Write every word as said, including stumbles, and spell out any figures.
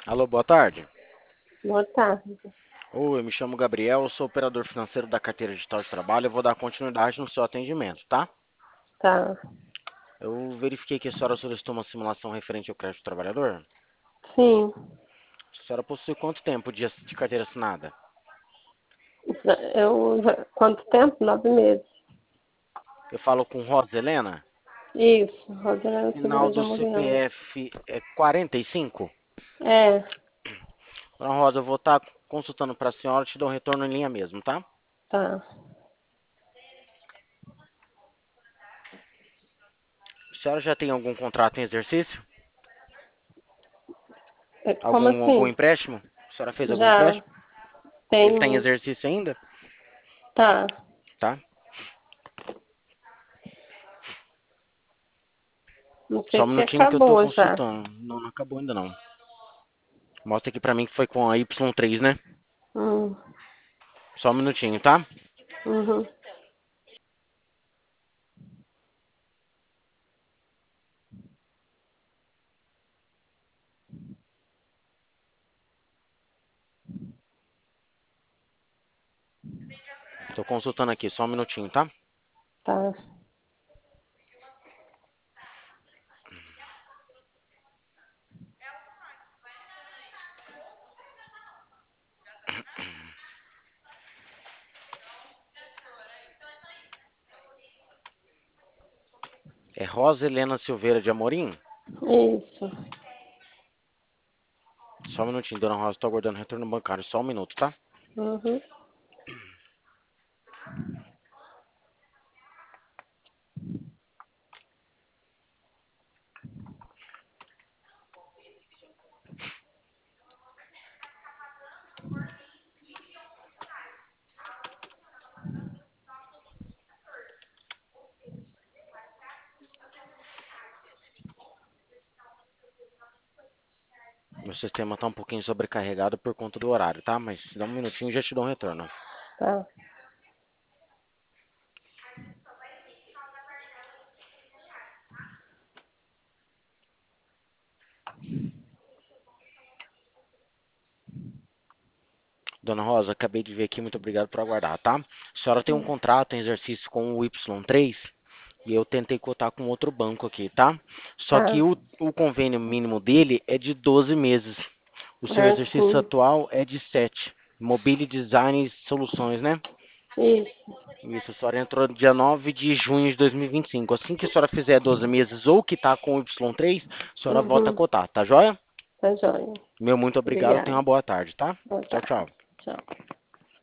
Alô, boa tarde. Boa tarde. Oi, eu me chamo Gabriel, sou operador financeiro da carteira digital de trabalho. Eu vou dar continuidade no seu atendimento, tá? Tá. Eu verifiquei que a senhora solicitou uma simulação referente ao crédito do trabalhador. Sim. A senhora possui quanto tempo de, de carteira assinada? Eu já- quanto tempo? Nove meses. Eu falo com Rosa Helena. Isso, Rosana Final Silveira de do Amorim. C P F é quarenta e cinco? É, Dona Rosa, eu vou estar consultando para a senhora, te dou um retorno em linha mesmo, tá? tá. A senhora já tem algum contrato em exercício? É, como Algum, algum assim? empréstimo? A senhora fez algum Já empréstimo? Ele está em tenho. exercício ainda? Tá. Tá? Não Só sei um se minutinho que eu tô acabou já. consultando. Não, não acabou ainda não. Mostra aqui pra mim que foi com a Y três, né? Hum. Só um minutinho, tá? Uhum. Tô consultando aqui, só um minutinho, tá? Tá. É Rosa Helena Silveira de Amorim? Isso. Só um minutinho, dona Rosa, tô aguardando retorno bancário. Só um minuto, tá? Uhum. Meu sistema tá um pouquinho sobrecarregado por conta do horário, tá? Mas dá um minutinho e já te dou um retorno. Tá. Dona Rosa, acabei de ver aqui, muito obrigado por aguardar, tá? A senhora tem um contrato em exercício com o Y três e eu tentei cotar com outro banco aqui, tá? Só que Tá. o, o convênio mínimo dele é de doze meses. O seu É, exercício sim. atual é de sete. Mobile Design Soluções, né? Isso. Isso, a senhora entrou dia nove de junho de dois mil e vinte e cinco. Assim que a senhora fizer doze meses ou que tá com o Y três, a senhora volta a Uhum. cotar, tá joia? Tá joia. Meu muito obrigado, tenha uma Obrigada. boa tarde, tá? Boa Tchau, tarde. tchau. Tchau.